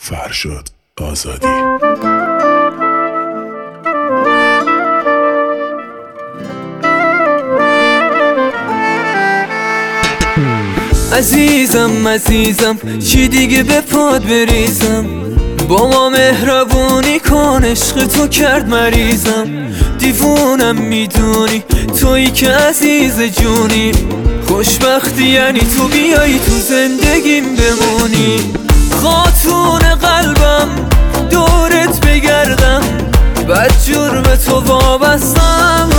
فرشاد آزادی. عزیزم چی دیگه به پاد بریزم، با ما مهربونی کن، عشق تو کرد مریضم. دیوونم میدونی تویی که عزیز جونی، خوشبختی یعنی تو بیایی تو زندگیم بمونی. خاتون قلبم دورت بگردم، بد جرم تو وابستم.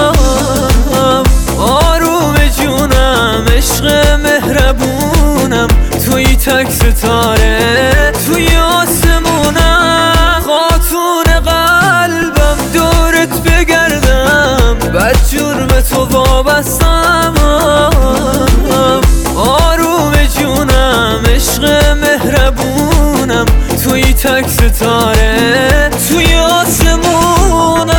آروم جونم عشق مهربونم، توی تک ستاره توی آسمونم. خاتون قلبم دورت بگردم، بد جرم تو وابستم. آروم جونم عشق مهربونم، توی تک ستاره توی آسمونم.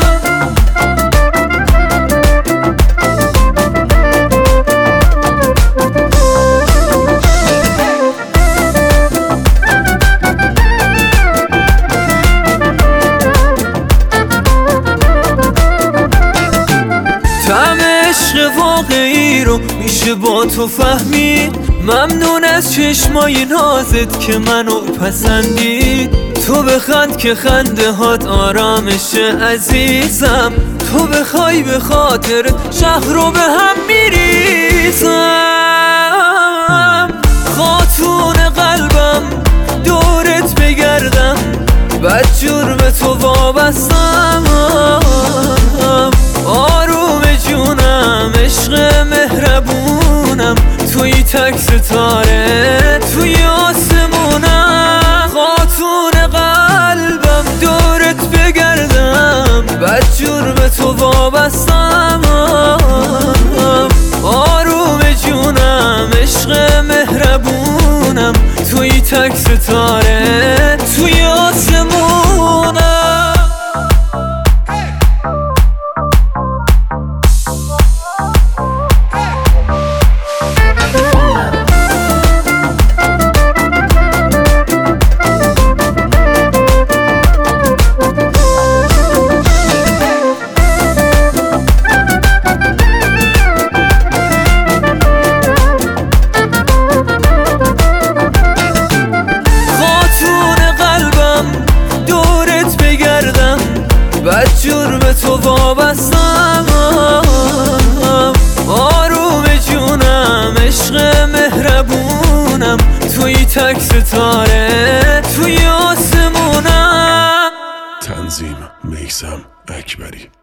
عشق واقعی رو میشه با تو فهمید. ممنون از چشمای نازت که منو پسندید. تو بخند که خنده هات آرامشه عزیزم، تو بخوای به خاطر شهر رو به هم میریزم. خاتون قلبم دورت بگردم، بد جرم تو وابستم. آروم جونم عشق مهربونم، توی تک ستاره توی آسمونم. خاتون قلبم دورت بگردم، بد جرم تو وابستم. آروم جونم عشق مهربونم، توی تک ستاره توی آسمونم. بد جرم تو وابستم. آروم جونم عشق مهربونم، توی تک ستاره توی آسمونم. تنظیم میثم اکبری.